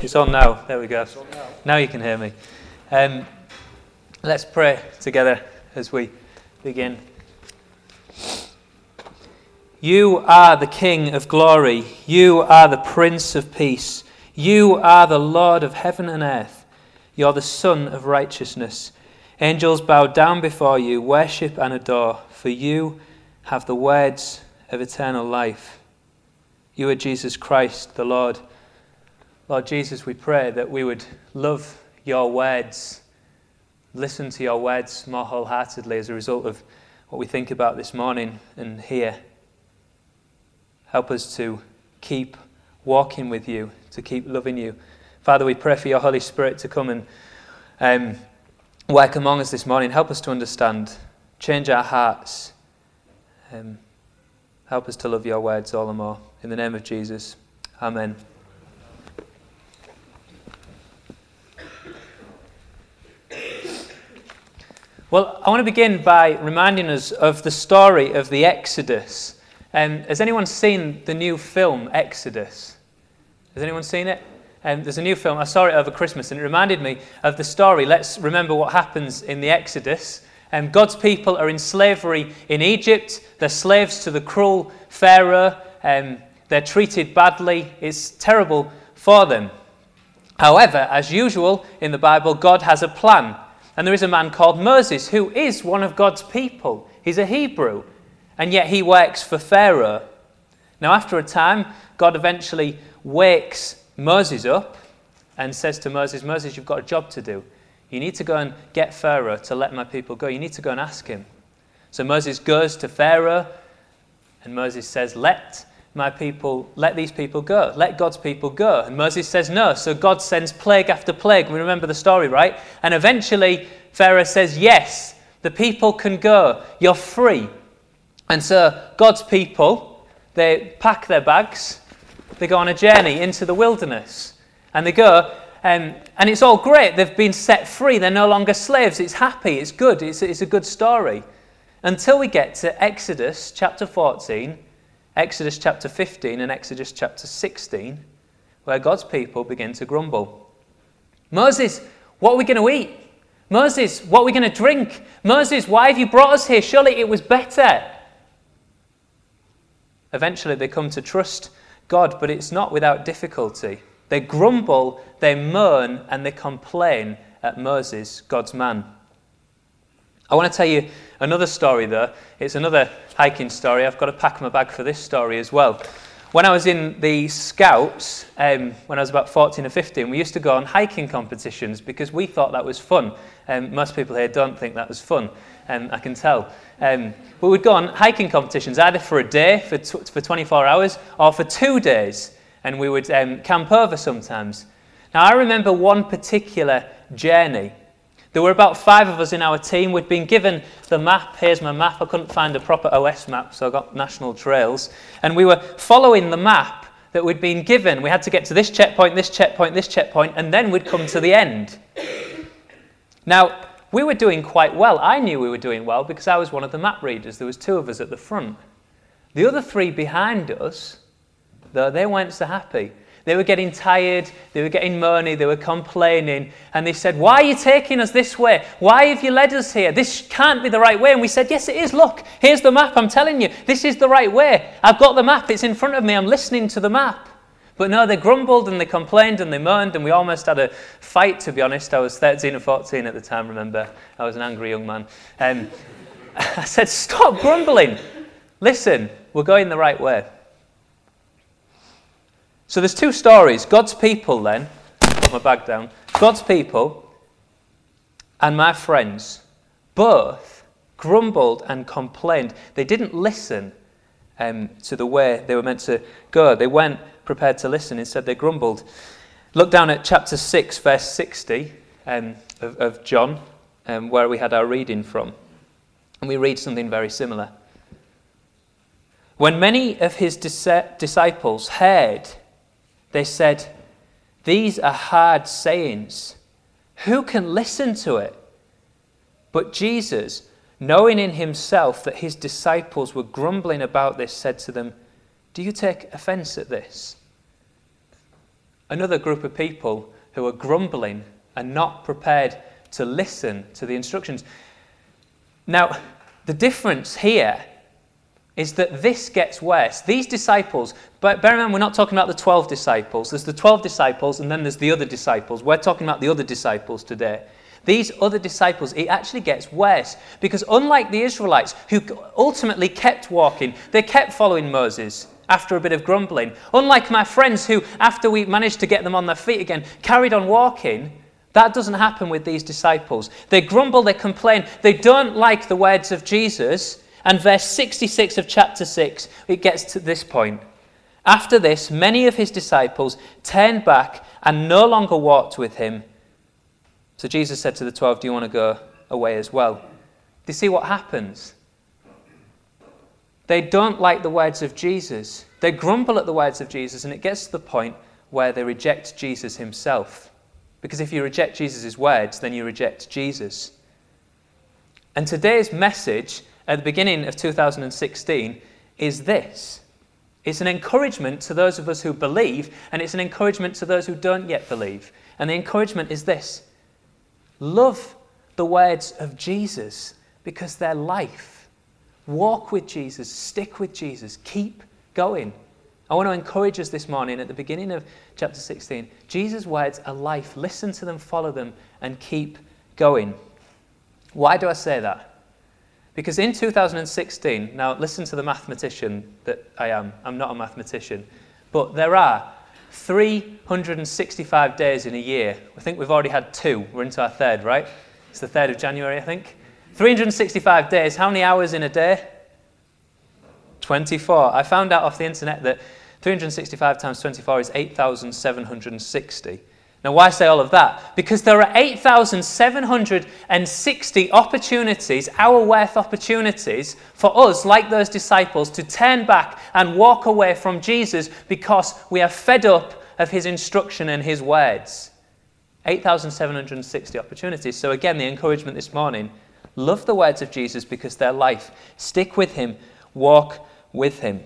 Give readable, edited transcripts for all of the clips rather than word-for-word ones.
It's on now. There we go. It's on now. Now you can hear me. Let's pray together as we begin. You are the King of glory. You are the Prince of peace. You are the Lord of heaven and earth. You're the Son of righteousness. Angels bow down before you, worship and adore, for you have the words of eternal life. You are Jesus Christ, the Lord. Lord Jesus, we pray that we would love your words, listen to your words more wholeheartedly as a result of what we think about this morning and hear. Help us to keep walking with you, to keep loving you. Father, we pray for your Holy Spirit to come and work among us this morning. Help us to understand, change our hearts. Help us to love your words all the more. In the name of Jesus, amen. Well, I want to begin by reminding us of the story of the Exodus. Has anyone seen the new film, Exodus? Has anyone seen it? There's a new film. I saw it over Christmas and it reminded me of the story. Let's remember what happens in the Exodus. God's people are in slavery in Egypt. They're slaves to the cruel Pharaoh. They're treated badly. It's terrible for them. However, as usual in the Bible, God has a plan. And there is a man called Moses who is one of God's people. He's a Hebrew. And yet he works for Pharaoh. Now after a time, God eventually wakes Moses up and says to Moses, Moses, you've got a job to do. You need to go and get Pharaoh to let my people go. You need to go and ask him. So Moses goes to Pharaoh and Moses says, let these people go. Let God's people go. And Moses says no. So God sends plague after plague. We remember the story, right? And eventually Pharaoh says, yes, the people can go. You're free. And so God's people, they pack their bags. They go on a journey into the wilderness. And they go, and it's all great. They've been set free. They're no longer slaves. It's happy. It's good. It's a good story. Until we get to Exodus chapter 14, Exodus chapter 15, and Exodus chapter 16, where God's people begin to grumble. Moses, what are we going to eat? Moses, what are we going to drink? Moses, why have you brought us here? Surely it was better. Eventually they come to trust God, but it's not without difficulty. They grumble, they moan, and they complain at Moses, God's man. I want to tell you another story though. It's another hiking story. I've got to pack my bag for this story as well. When I was in the Scouts, when I was about 14 or 15, we used to go on hiking competitions because we thought that was fun. Most people here don't think that was fun, I can tell. But we'd go on hiking competitions either for a day, for 24 hours, or for 2 days. And we would camp over sometimes. Now, I remember one particular journey. There were about 5 of us in our team. We'd been given the map. Here's my map. I couldn't find a proper OS map, so I got National Trails. And we were following the map that we'd been given. We had to get to this checkpoint, this checkpoint, this checkpoint, and then we'd come to the end. Now, we were doing quite well. I knew we were doing well because I was one of the map readers. There was 2 of us at the front. The other 3 behind us, though, they weren't so happy. They were getting tired, they were getting moany, they were complaining, and they said, why are you taking us this way? Why have you led us here? This can't be the right way. And we said, yes, it is. Look, here's the map. I'm telling you, this is the right way. I've got the map. It's in front of me. I'm listening to the map. But no, they grumbled and they complained and they moaned, and we almost had a fight, to be honest. I was 13 or 14 at the time, remember. I was an angry young man. I said, stop grumbling. Listen, we're going the right way. So there's 2 stories. God's people then, put my bag down, God's people and my friends both grumbled and complained. They didn't listen to the way they were meant to go. They weren't prepared to listen. Instead, they grumbled. Look down at chapter 6, verse 60 of John, where we had our reading from. And we read something very similar. When many of his disciples heard, they said, these are hard sayings. Who can listen to it? But Jesus, knowing in himself that his disciples were grumbling about this, said to them, do you take offense at this? another group of people who are grumbling and not prepared to listen to the instructions. Now, the difference here is that this gets worse. These disciples, but bear in mind, we're not talking about the 12 disciples. There's the 12 disciples and then there's the other disciples. We're talking about the other disciples today. These other disciples, it actually gets worse because unlike the Israelites who ultimately kept walking, they kept following Moses after a bit of grumbling. Unlike my friends who, after we managed to get them on their feet again, carried on walking, that doesn't happen with these disciples. They grumble, they complain, they don't like the words of Jesus. And verse 66 of chapter 6, it gets to this point. After this, many of his disciples turned back and no longer walked with him. So Jesus said to the 12, do you want to go away as well? Do you see what happens? They don't like the words of Jesus. They grumble at the words of Jesus, and it gets to the point where they reject Jesus himself. Because if you reject Jesus' words, then you reject Jesus. And today's message at the beginning of 2016 is this. It's an encouragement to those of us who believe, and it's an encouragement to those who don't yet believe. And the encouragement is this. Love the words of Jesus because they're life. Walk with Jesus, stick with Jesus, keep going. I want to encourage us this morning at the beginning of chapter 16. Jesus' words are life. Listen to them, follow them, and keep going. Why do I say that? Because in 2016, now listen to the mathematician that I am. I'm not a mathematician. But there are 365 days in a year. I think we've already had 2. We're into our 3rd, right? It's the 3rd of January, I think. 365 days. How many hours in a day? 24. I found out off the internet that 365 times 24 is 8,760. Now, why say all of that? Because there are 8,760 opportunities, hour-worth opportunities, for us, like those disciples, to turn back and walk away from Jesus because we are fed up of his instruction and his words. 8,760 opportunities. So again, the encouragement this morning, love the words of Jesus because they're life. Stick with him. Walk with him.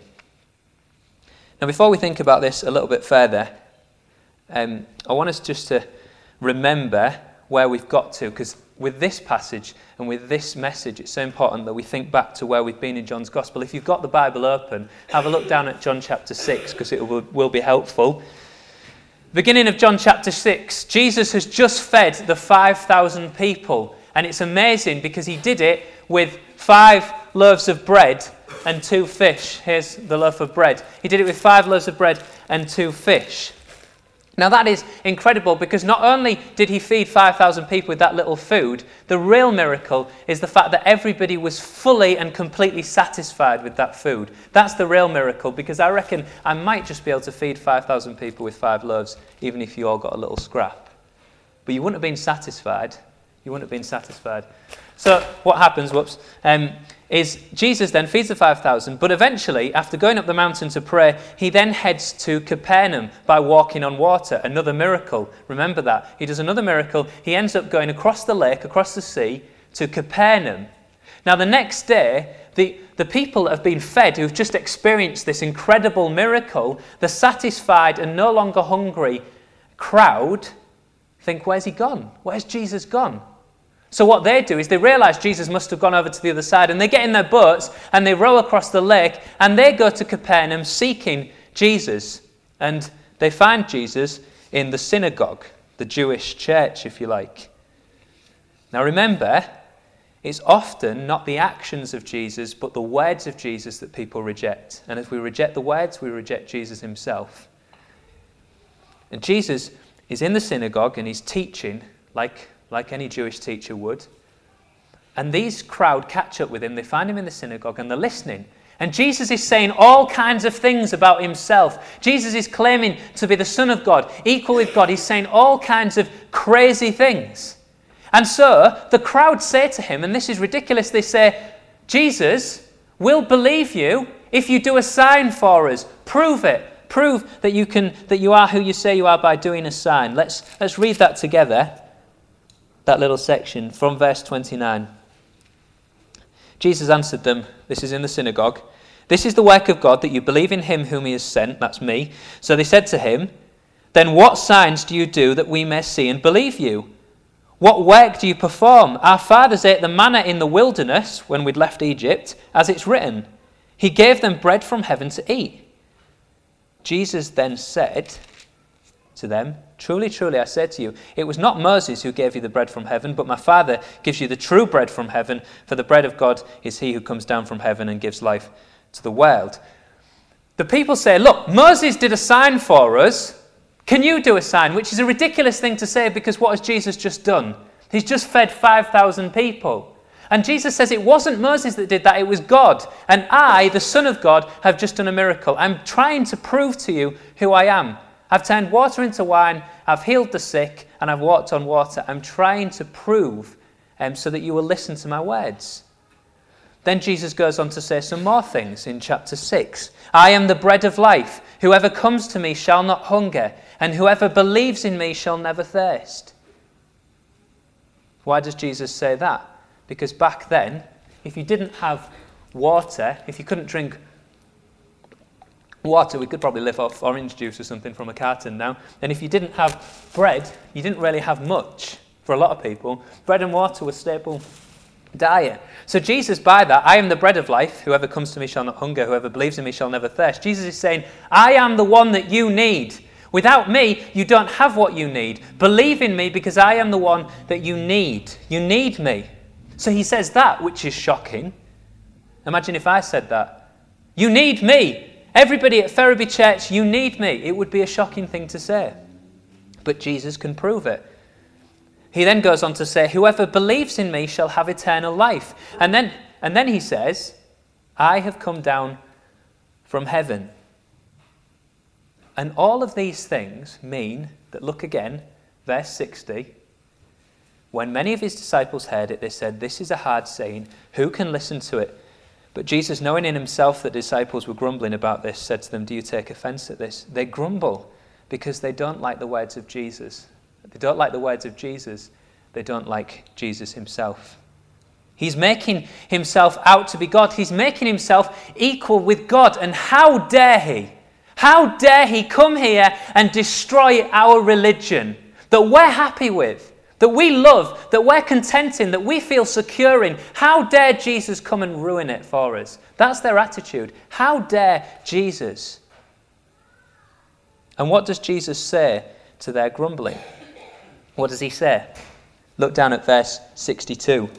Now, before we think about this a little bit further, I want us just to remember where we've got to, because with this passage and with this message, it's so important that we think back to where we've been in John's Gospel. If you've got the Bible open, have a look down at John chapter 6, because it will be helpful. Beginning of John chapter 6, Jesus has just fed the 5,000 people, and it's amazing because he did it with 5 loaves of bread and 2 fish. Here's the loaf of bread. He did it with 5 loaves of bread and 2 fish. Now that is incredible because not only did he feed 5,000 people with that little food, the real miracle is the fact that everybody was fully and completely satisfied with that food. That's the real miracle, because I reckon I might just be able to feed 5,000 people with 5 loaves, even if you all got a little scrap. But you wouldn't have been satisfied. You wouldn't have been satisfied. So what happens, is Jesus then feeds the 5,000, but eventually, after going up the mountain to pray, he then heads to Capernaum by walking on water. Another miracle. Remember that. He does another miracle. He ends up going across the lake, across the sea, to Capernaum. Now, the next day, the people have been fed, who've just experienced this incredible miracle. The satisfied and no longer hungry crowd think, where's he gone? Where's Jesus gone? So what they do is they realize Jesus must have gone over to the other side, and they get in their boats and they row across the lake and they go to Capernaum seeking Jesus. And they find Jesus in the synagogue, the Jewish church, if you like. Now remember, it's often not the actions of Jesus but the words of Jesus that people reject. And if we reject the words, we reject Jesus himself. And Jesus is in the synagogue and he's teaching like any Jewish teacher would. And these crowd catch up with him. They find him in the synagogue and they're listening. And Jesus is saying all kinds of things about himself. Jesus is claiming to be the Son of God, equal with God. He's saying all kinds of crazy things. And so the crowd say to him, and this is ridiculous, they say, Jesus, we'll believe you if you do a sign for us. Prove it. Prove that you are who you say you are by doing a sign. Let's read that together. That little section from verse 29. Jesus answered them, this is in the synagogue, "This is the work of God, that you believe in him whom he has sent," that's me. So they said to him, Then what signs do you do that we may see and believe you? What work do you perform? Our fathers ate the manna in the wilderness when we'd left Egypt, as it's written. He gave them bread from heaven to eat. Jesus then said to them, truly, truly, I say to you, it was not Moses who gave you the bread from heaven, but my Father gives you the true bread from heaven, for the bread of God is he who comes down from heaven and gives life to the world. The people say, look, Moses did a sign for us. Can you do a sign? Which is a ridiculous thing to say, because what has Jesus just done? He's just fed 5,000 people. And Jesus says it wasn't Moses that did that, it was God. And I, the Son of God, have just done a miracle. I'm trying to prove to you who I am. I've turned water into wine, I've healed the sick, and I've walked on water. I'm trying to prove so that you will listen to my words. Then Jesus goes on to say some more things in chapter 6. I am the bread of life. Whoever comes to me shall not hunger, and whoever believes in me shall never thirst. Why does Jesus say that? Because back then, if you didn't have water, if you couldn't drink water, we could probably live off orange juice or something from a carton now. And if you didn't have bread, you didn't really have much for a lot of people. Bread and water were staple diet. So Jesus, by that, I am the bread of life. Whoever comes to me shall not hunger. Whoever believes in me shall never thirst. Jesus is saying, I am the one that you need. Without me, you don't have what you need. Believe in me because I am the one that you need. You need me. So he says that, which is shocking. Imagine if I said that. You need me. Everybody at Ferriby Church, you need me. It would be a shocking thing to say. But Jesus can prove it. He then goes on to say, whoever believes in me shall have eternal life. And then he says, I have come down from heaven. And all of these things mean that, look again, verse 60, when many of his disciples heard it, they said, this is a hard saying, who can listen to it? But Jesus, knowing in himself that disciples were grumbling about this, said to them, do you take offense at this? They grumble because they don't like the words of Jesus. They don't like the words of Jesus. They don't like Jesus himself. He's making himself out to be God. He's making himself equal with God. And how dare he? How dare he come here and destroy our religion that we're happy with, that we love, that we're content in, that we feel secure in? How dare Jesus come and ruin it for us? That's their attitude. How dare Jesus? And what does Jesus say to their grumbling? What does he say? Look down at verse 62.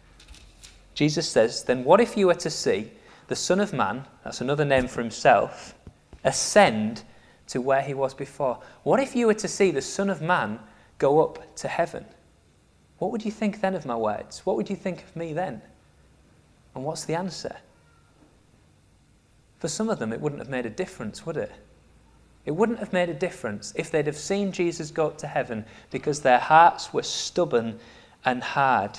Jesus says, then what if you were to see the Son of Man, that's another name for himself, ascend to where he was before? What if you were to see the Son of Man go up to heaven? What would you think then of my words? What would you think of me then? And what's the answer? For some of them, it wouldn't have made a difference, would it? It wouldn't have made a difference if they'd have seen Jesus go up to heaven, because their hearts were stubborn and hard.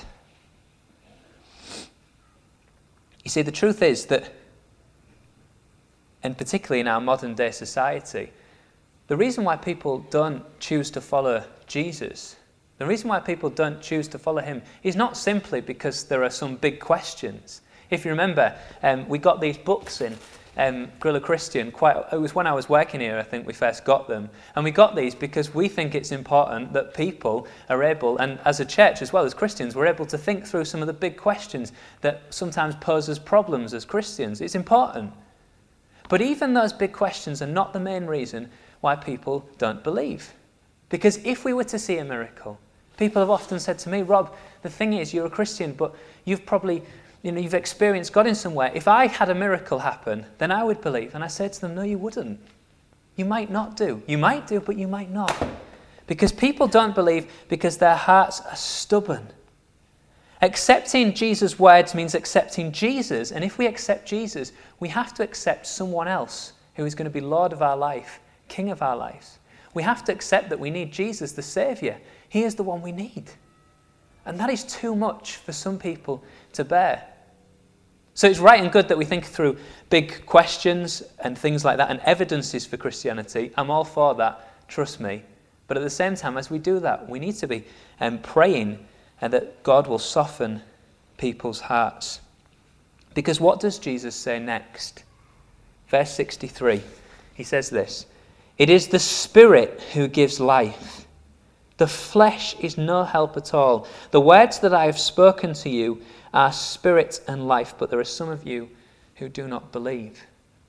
You see, the truth is that, and particularly in our modern day society, the reason why people don't choose to follow Jesus, the reason why people don't choose to follow him, is not simply because there are some big questions. If you remember, we got these books in Guerrilla Christian, it was when I was working here, I think we first got them. And we got these because we think it's important that people are able, and as a church as well as Christians, we're able to think through some of the big questions that sometimes pose us problems as Christians. It's important. But even those big questions are not the main reason why people don't believe. Because if we were to see a miracle, people have often said to me, Rob, the thing is, you're a Christian, but you've probably, you've experienced God in some way. If I had a miracle happen, then I would believe. And I said to them, no, you wouldn't. You might not do. You might do, but you might not. Because people don't believe because their hearts are stubborn. Accepting Jesus' words means accepting Jesus. And if we accept Jesus, we have to accept someone else who is going to be Lord of our life, King of our lives. We have to accept that we need Jesus, the Saviour. He is the one we need. And that is too much for some people to bear. So it's right and good that we think through big questions and things like that and evidences for Christianity. I'm all for that, trust me. But at the same time, as we do that, we need to be praying that God will soften people's hearts. Because what does Jesus say next? Verse 63, he says this, It is the Spirit who gives life. The flesh is no help at all. The words that I have spoken to you are spirit and life, but there are some of you who do not believe.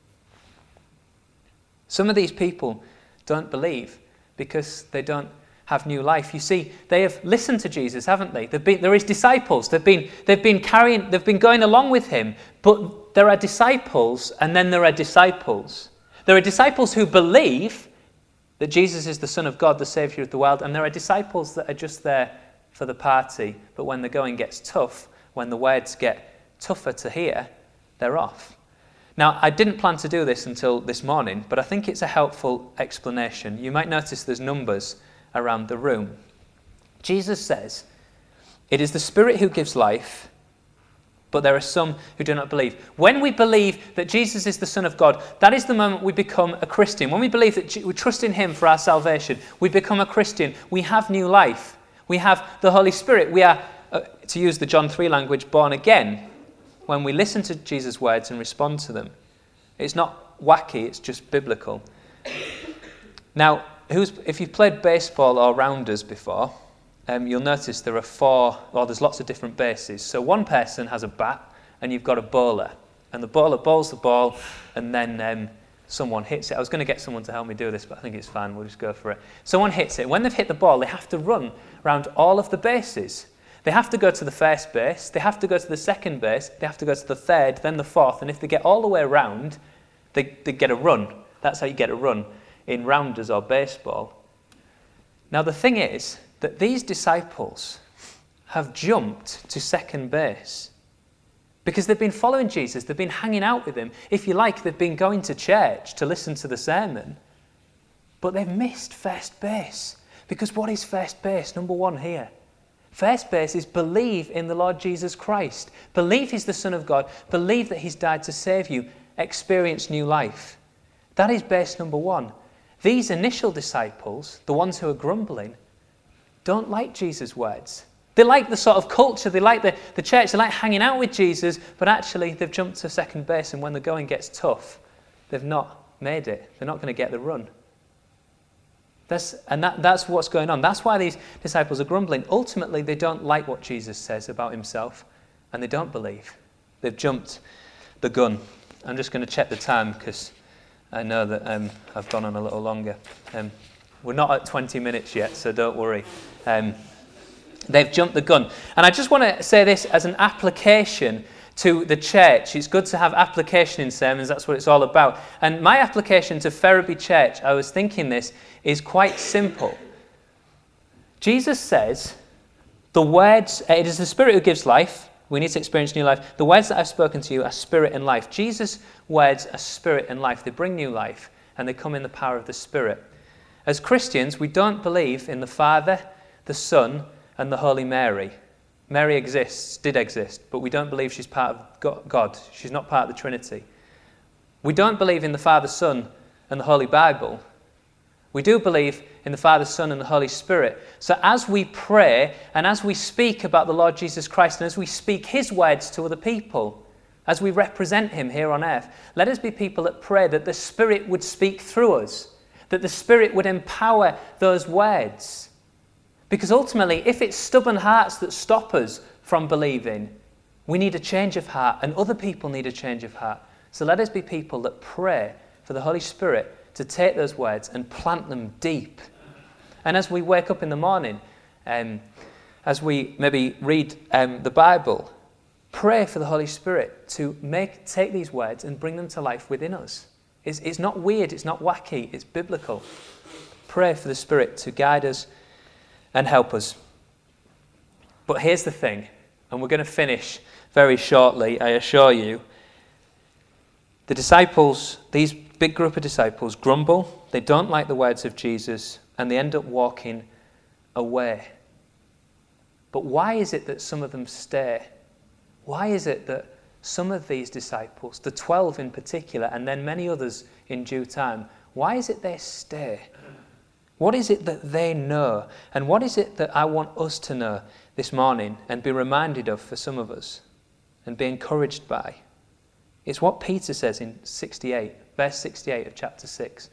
Some of these people don't believe because they don't have new life. You see, they have listened to Jesus, haven't they? They're his disciples. They've been going along with him, but there are disciples and then there are disciples. There are disciples who believe that Jesus is the Son of God, the Saviour of the world, and there are disciples that are just there for the party, but when the going gets tough, when the words get tougher to hear, they're off. Now, I didn't plan to do this until this morning, but I think it's a helpful explanation. You might notice there's numbers around the room. Jesus says, it is the Spirit who gives life, but there are some who do not believe. When we believe that Jesus is the Son of God, that is the moment we become a Christian. When we believe that we trust in him for our salvation, we become a Christian. We have new life. We have the Holy Spirit. We are, to use the John 3 language, born again when we listen to Jesus' words and respond to them. It's not wacky, it's just biblical. Now, if you've played baseball or rounders before, you'll notice there's lots of different bases. So one person has a bat and you've got a bowler. And the bowler bowls the ball and then someone hits it. I was going to get someone to help me do this, but I think it's fine. We'll just go for it. Someone hits it. When they've hit the ball, they have to run around all of the bases. They have to go to the first base. They have to go to the second base. They have to go to the third, then the fourth. And if they get all the way around, they get a run. That's how you get a run in rounders or baseball. Now, the thing is that these disciples have jumped to second base because they've been following Jesus, they've been hanging out with him. If you like, they've been going to church to listen to the sermon, but they've missed first base. Because what is first base? Number one here. First base is believe in the Lord Jesus Christ. Believe he's the Son of God. Believe that he's died to save you. Experience new life. That is base number one. These initial disciples, the ones who are grumbling, don't like Jesus' words. They like the sort of culture, they like the church, they like hanging out with Jesus, but actually they've jumped to second base, and when the going gets tough, they've not made it. They're not going to get the run. That's what's going on. That's why these disciples are grumbling. Ultimately, they don't like what Jesus says about himself, and they don't believe. They've jumped the gun. I'm just going to check the time because I know that I've gone on a little longer. We're not at 20 minutes yet, so don't worry. They've jumped the gun. And I just want to say this as an application to the church. It's good to have application in sermons. That's what it's all about. And my application to Ferriby Church, I was thinking this, is quite simple. Jesus says, the words, it is the Spirit who gives life. We need to experience new life. The words that I've spoken to you are spirit and life. Jesus' words are spirit and life. They bring new life, and they come in the power of the Spirit. As Christians, we don't believe in the Father, the Son, and the Holy Mary. Mary did exist, but we don't believe she's part of God. She's not part of the Trinity. We don't believe in the Father, Son, and the Holy Bible. We do believe in the Father, Son, and the Holy Spirit. So as we pray and as we speak about the Lord Jesus Christ and as we speak his words to other people, as we represent him here on earth, let us be people that pray that the Spirit would speak through us, that the Spirit would empower those words. Because ultimately, if it's stubborn hearts that stop us from believing, we need a change of heart and other people need a change of heart. So let us be people that pray for the Holy Spirit to take those words and plant them deep. And as we wake up in the morning, as we maybe read the Bible, pray for the Holy Spirit to take these words and bring them to life within us. It's not weird, it's not wacky, it's biblical. Pray for the Spirit to guide us and help us. But here's the thing, and we're going to finish very shortly, I assure you. The disciples, these big group of disciples, grumble, they don't like the words of Jesus, and they end up walking away. But why is it that some of them stay? Why is it that some of these disciples, the 12 in particular, and then many others in due time, why is it they stay? What is it that they know? And what is it that I want us to know this morning and be reminded of for some of us and be encouraged by? It's what Peter says in verse 68 of chapter 6.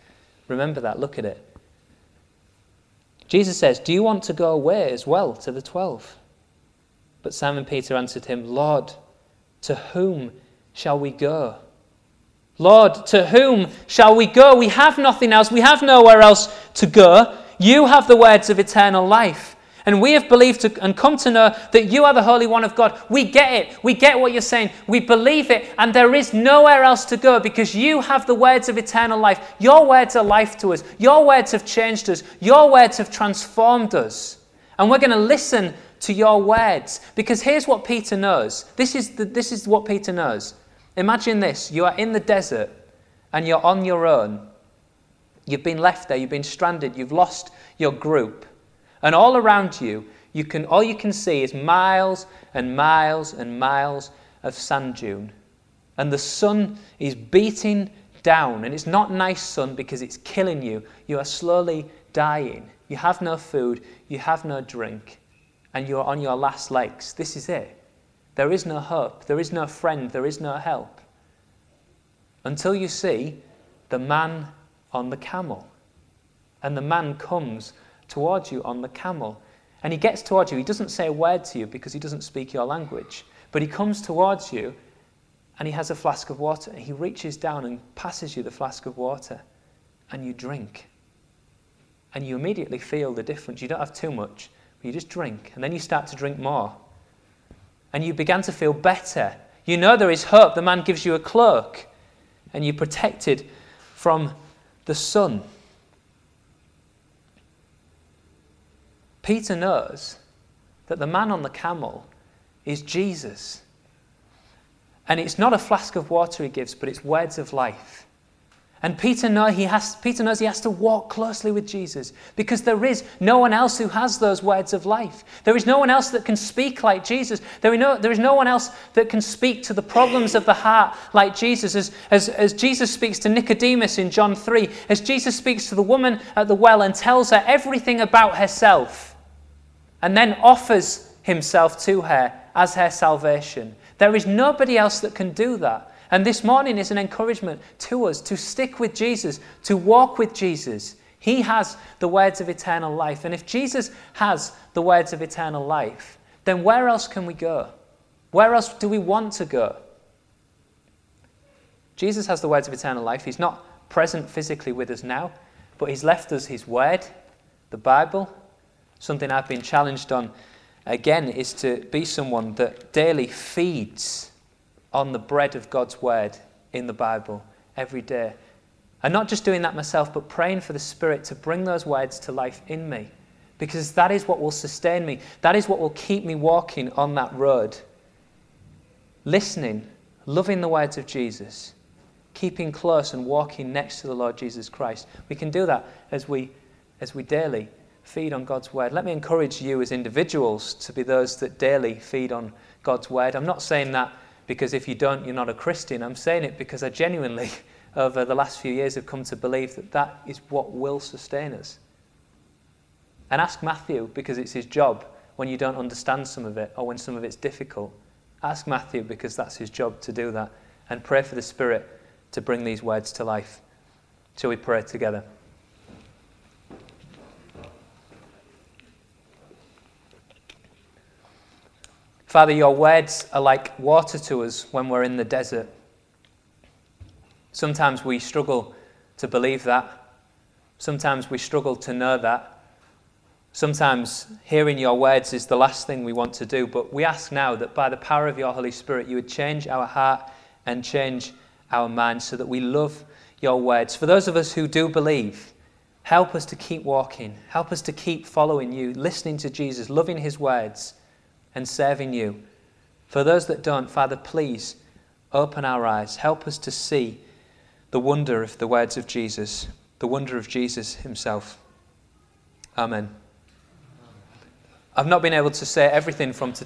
Remember that. Look at it. Jesus says, do you want to go away as well to the 12? But Simon Peter answered him, Lord, to whom shall we go? Lord, to whom shall we go? We have nothing else. We have nowhere else to go. You have the words of eternal life. And we have believed and come to know that you are the Holy One of God. We get it. We get what you're saying. We believe it. And there is nowhere else to go because you have the words of eternal life. Your words are life to us. Your words have changed us. Your words have transformed us. And we're going to listen to your words. Because here's what Peter knows. This is what Peter knows. Imagine this. You are in the desert and you're on your own. You've been left there. You've been stranded. You've lost your group. And all around you, all you can see is miles and miles and miles of sand dune. And the sun is beating down. And it's not nice sun because it's killing you. You are slowly dying. You have no food. You have no drink. And you are on your last legs. This is it. There is no hope. There is no friend. There is no help. Until you see the man on the camel. And the man comes towards you on the camel. And he gets towards you. He doesn't say a word to you because he doesn't speak your language. But he comes towards you and he has a flask of water. And he reaches down and passes you the flask of water. And you drink. And you immediately feel the difference. You don't have too much, but you just drink. And then you start to drink more. And you begin to feel better. You know there is hope. The man gives you a cloak. And you're protected from the sun. Peter knows that the man on the camel is Jesus. And it's not a flask of water he gives, but it's words of life. And Peter knows he has to walk closely with Jesus because there is no one else who has those words of life. There is no one else that can speak like Jesus. There is no one else that can speak to the problems of the heart like Jesus. As Jesus speaks to Nicodemus in John 3, as Jesus speaks to the woman at the well and tells her everything about herself, and then offers himself to her as her salvation. There is nobody else that can do that. And this morning is an encouragement to us to stick with Jesus, to walk with Jesus. He has the words of eternal life. And if Jesus has the words of eternal life, then where else can we go? Where else do we want to go? Jesus has the words of eternal life. He's not present physically with us now, but he's left us his word, the Bible. Something I've been challenged on, again, is to be someone that daily feeds on the bread of God's word in the Bible every day. And not just doing that myself, but praying for the Spirit to bring those words to life in me. Because that is what will sustain me. That is what will keep me walking on that road. Listening, loving the words of Jesus, keeping close and walking next to the Lord Jesus Christ. We can do that as we daily feed on God's word. Let me encourage you as individuals to be those that daily feed on God's word. I'm not saying that because if you don't, you're not a Christian. I'm saying it because I genuinely, over the last few years, have come to believe that that is what will sustain us. And ask Matthew, because it's his job when you don't understand some of it or when some of it's difficult. Ask Matthew because that's his job to do that. And pray for the Spirit to bring these words to life. Shall we pray together? Father, your words are like water to us when we're in the desert. Sometimes we struggle to believe that. Sometimes we struggle to know that. Sometimes hearing your words is the last thing we want to do, but we ask now that by the power of your Holy Spirit, you would change our heart and change our mind so that we love your words. For those of us who do believe, help us to keep walking. Help us to keep following you, listening to Jesus, loving his words, and serving you. For those that don't, Father, please open our eyes. Help us to see the wonder of the words of Jesus, the wonder of Jesus himself. Amen. I've not been able to say everything from today.